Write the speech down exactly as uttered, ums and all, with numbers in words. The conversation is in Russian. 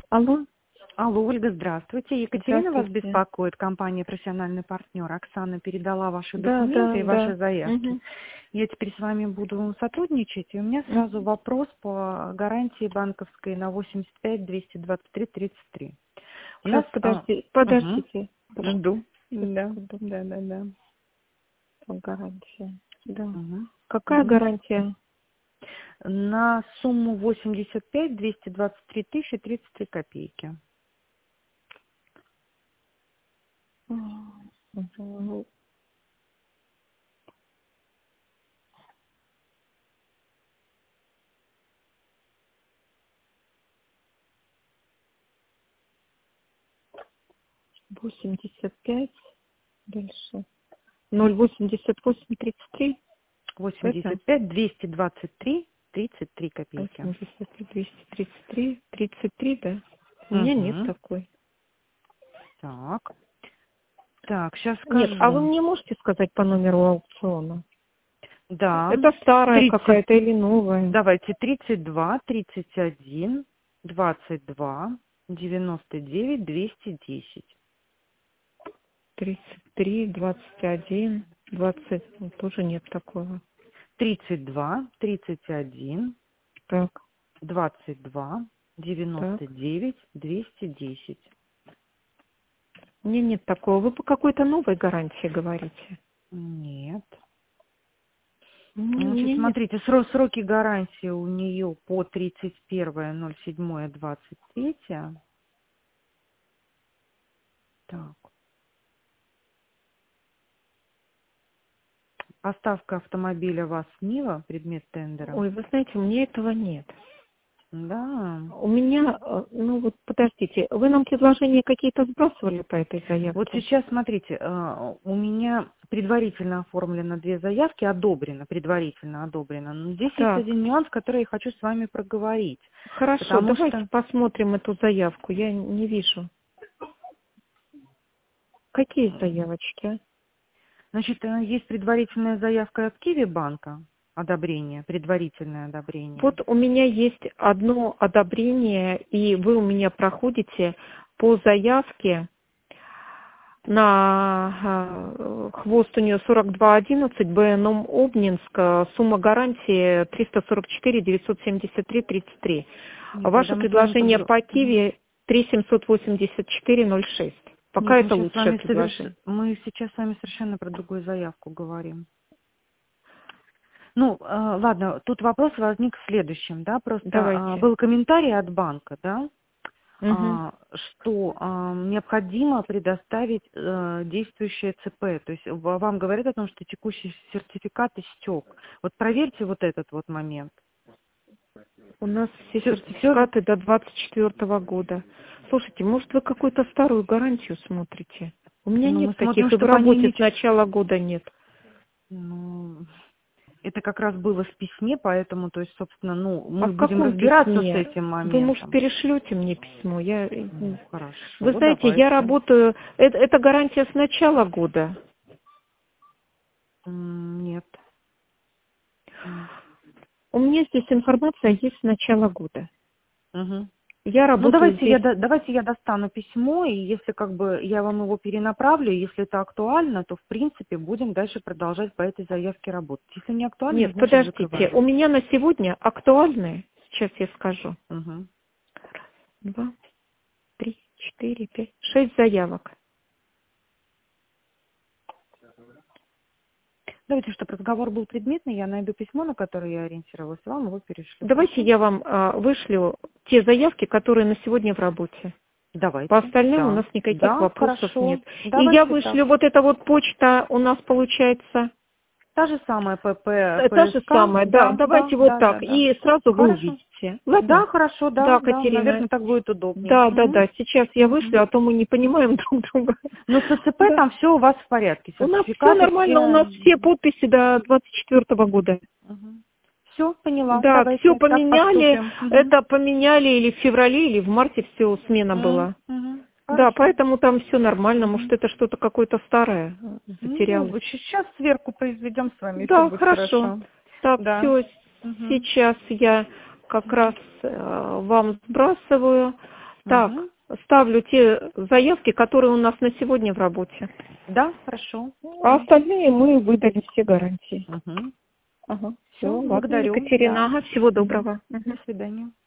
Алло. Алло, Ольга, здравствуйте. Екатерина вас Здравствуйте. беспокоит, компания «Профессиональный партнер». Оксана передала ваши Да, документы да, и ваши да. заявки. Угу. Я теперь с вами буду сотрудничать. И у меня сразу Угу. вопрос по гарантии банковской на восемьдесят пять двести двадцать три тридцать три. У Сейчас, нас... А, подожди, угу, подождите. жду. Сейчас, Да, секунду. да, да, да. Гарантия. Да. Угу, Какая угу. гарантия? На сумму восемьдесят пять двести двадцать три тысячи тридцать три копейки. Угу. восемьдесят пять дальше. ноль восемьдесят восемь тридцать три. Это восемьдесят пять двести двадцать три тридцать три копейки. восемьдесят пять двести тридцать три тридцать три, да? У меня нет Угу. такой. Так. Так, сейчас Нет, а вы скажу. мне можете сказать по номеру аукциона? Да. Это старая тридцать. какая-то или новая? Давайте тридцать два тридцать один двадцать два девяносто девять двести десять. тридцать три, двадцать один, двадцать, ну, тоже нет такого. тридцать два тридцать один Так, двадцать два так. девяносто девять двести десять. У меня нет такого. Вы по какой-то новой гарантии говорите? Нет. Ну, у Значит, меня нет. смотрите, сро- сроки гарантии у нее по тридцать первое ноль седьмое двадцать третье. Так. Поставка автомобиля ВАЗ Нива, предмет тендера. Ой, вы знаете, у меня этого нет. Да. У меня, э, ну вот подождите, вы нам предложения какие-то сбрасывали по этой Вот заявке? сейчас, смотрите, э, у меня предварительно оформлено две заявки, одобрено, предварительно одобрено. Но здесь есть Так, один нюанс, который я хочу с вами проговорить. хорошо, Потому давайте что, посмотрим эту заявку. Я не вижу. Какие заявочки? значит, э, есть предварительная заявка от Киви банка, одобрение, предварительное одобрение. Вот у меня есть одно одобрение, и вы у меня проходите по заявке на э, хвост у нее сорок два одиннадцать, БНОМ Обнинск, э, сумма гарантии триста сорок четыре девятьсот семьдесят три тридцать три. Нет, Ваше тогда мы с вами предложение подруг... по Киви три семьсот восемьдесят четыре ноль шесть. Пока Нет, мы это сейчас с лучшее вами соверш... предложение. мы сейчас с вами совершенно про другую заявку говорим. Ну, э, ладно, тут вопрос возник в следующем, да, просто э, Давайте. был комментарий от банка, да, Угу. а, что а, необходимо предоставить э, действующее ЦП. То есть в- вам говорят о том, что текущий сертификат истек. Вот проверьте вот этот вот момент. У нас все Все, все, сертификаты до двадцать четвёртого года. Слушайте, может, вы какую-то старую гарантию смотрите? У меня ну, мы нет смотрим, таких, и в чтобы они работе не... с начала года нет. Ну, это как раз было в письме, поэтому, то есть, собственно, ну, А мы в будем каком разбираться с письме? этим Вы, может, моментом. перешлете мне письмо? Я... Ну, Вы хорошо, знаете, я давайте. работаю... Это, это гарантия с начала года. М, Нет. У меня здесь информация есть с начала года. Мгм. Я Ну, работаю давайте я, здесь... до- давайте я достану письмо, и если как бы я вам его перенаправлю, если это актуально, то, в принципе, будем дальше продолжать по этой заявке работать. Если не актуально, Нет, значит, подождите. закрываем. У меня на сегодня актуальные, сейчас я скажу, Мгм. два, три, четыре, пять, шесть заявок. Давайте, чтобы разговор был предметный, я найду письмо, на которое я ориентировалась, и вам его перешлю. Давайте Хорошо? я вам а, вышлю те заявки, которые на сегодня в работе. По Давайте. остальным у Да. нас никаких Да, вопросов хорошо. нет. И я Давайте так. вышлю, вот эта вот почта у нас получается Та же самая ПП, та, та же ПСК. самая, да, Да, да, давайте вот да, да, так. да. И сразу вы Хорошо. увидите. Да, Ладно? хорошо, да, Да, да, Катерина. наверное, так будет удобнее. Да, да, Мгм. да. Сейчас я Мгм. вышлю, а то мы не понимаем друг друга. Но с ЦЦП Да. там все у вас в порядке, У нас все сертификаты нормально, у все. нас все подписи до двадцать четвёртого года. Все, поняла. Да, все Давайте так поменяли. поступим. Мгм. Это поменяли или в феврале, или в марте все смена М, была. мгм. Да, Хорошо. поэтому там все нормально. Может, Мгм. это что-то какое-то старое э, Ну, затерялось. сейчас сверку произведем с вами, и все Да, будет хорошо. хорошо. Так, Да. все. Мгм. Сейчас я как раз э, вам сбрасываю. Так, Мгм. ставлю те заявки, которые у нас на сегодня в работе. Да, хорошо. А остальные мы выдали все гарантии. Угу. Ага, все, Все, ладно, благодарю. Екатерина. Да. Ага, всего Мгм. доброго. Мгм. До свидания.